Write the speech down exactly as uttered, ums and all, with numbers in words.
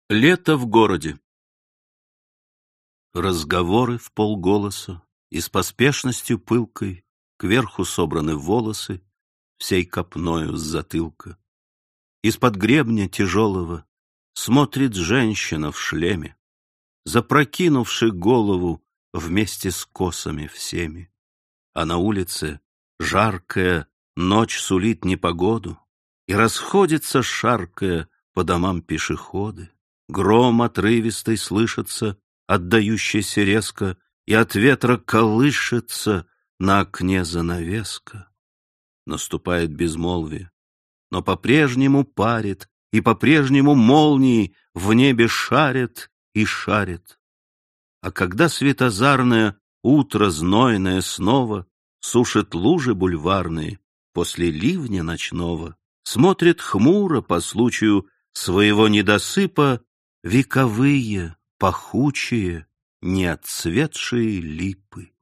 Лето в городе. Разговоры в полголоса, и с поспешностью пылкой кверху собраны волосы всей копною с затылка. Из-под гребня тяжелого смотрит женщина в шлеме, запрокинувши голову вместе с косами всеми. А на улице жаркая ночь сулит непогоду, и расходится, шаркая, по домам пешеходы. Гром отрывистый слышится, отдающийся резко, и от ветра колышется на окне занавеска. Наступает безмолвие, но по-прежнему парит, и по-прежнему молнии в небе шарят и шарят. А когда светозарное утро знойное снова сушит лужи бульварные после ливня ночного, смотрит хмуро по случаю своего недосыпа вековые, пахучие, неотцветшие липы.